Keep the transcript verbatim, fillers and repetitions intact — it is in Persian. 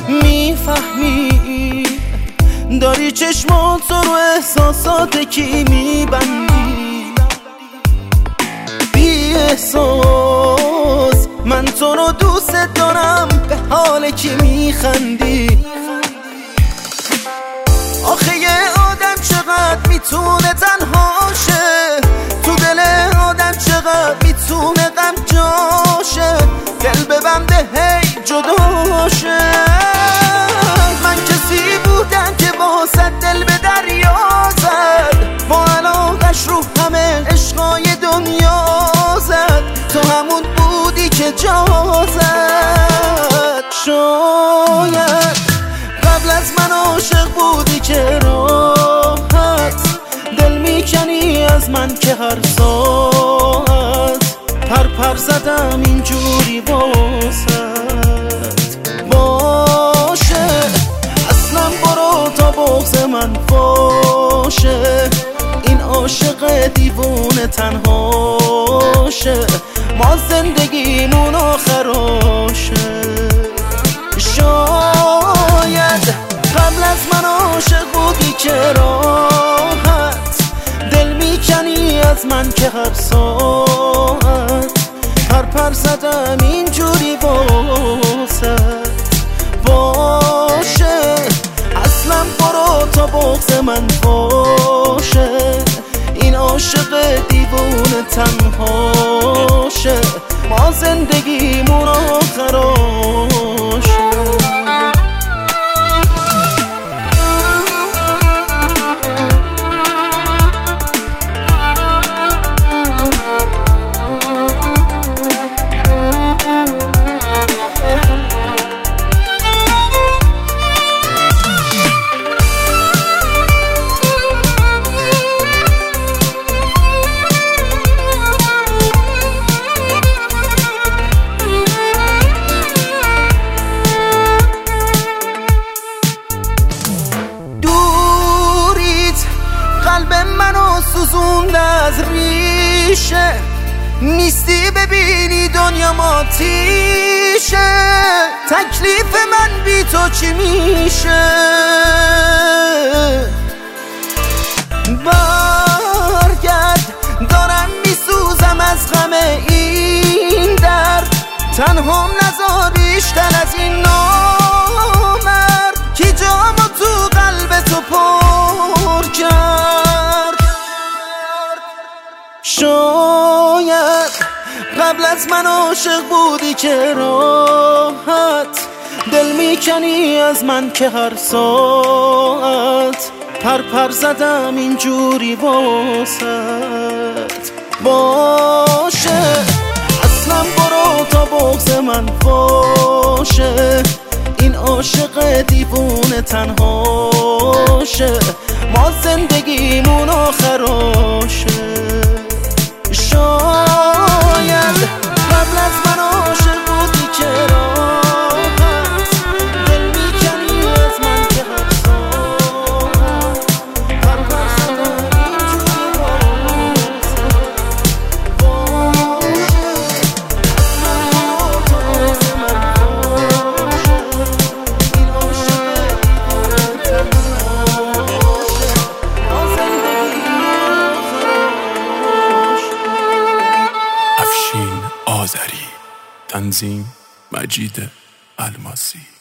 میفهمی داری چشمات رو احساسات کی میبندی. بی احساس من تو رو دوست دارم، به حال کی میخندی. آخه یه آدم چقدر میتونه تنها شه، تو دل آدم چقدر میتونه غم جاشه، دل ببنده هی جداشه. من کسی بودم که واسه دل به دریا زد، با علاقش رو همه عشقای دنیا زد، تو همون بودی که جا زد. شاید قبل از من عاشق بودی که راحت دل میکنی از من که هر ساعت پر پر زدم اینجوری واسط. باشه اصلا برو تا بغض من باشه، این عاشق دیوونه تنهاشه، ما زندگیمون آخراشه. شاید قبل از من عاشق بودی که راحت دل میکنی از من که هر ساعت پر پر زدم اینجوری واسط. باشه اصلا برو تا بغض من باشه، این عاشق دیوونه تنهاشه، ما زندگیمون آخراشه. قلب منو سوزوند از ریشه، نیستی ببینی دنیا ماتیشه، تکلیف من بی تو چی میشه. برگرد دارم میسوزم از غم این درد، تنهام نذار بیشتر از این نامرد کی جامو تو قلب تو پر کرد. شاید قبل از من عاشق بودی که راحت دل میکنی از من که هر ساعت پر پر زدم اینجوری واسط. باشه اصلا برو تا بغض من باشه، این عاشق دیوونه تنهاشه، ما زندگیمون آخراشه. شاید قبل از من عاشق بودی که راحت دل میکنی از من که هر ساعت پر پر زدم اینجوری واسط. باشه اصلا برو تا بغض من باشه، این عاشق دیوونه تنهاشه، ما زندگیمون آخراشه. افشین آذری، تنظیم مجید الماسی.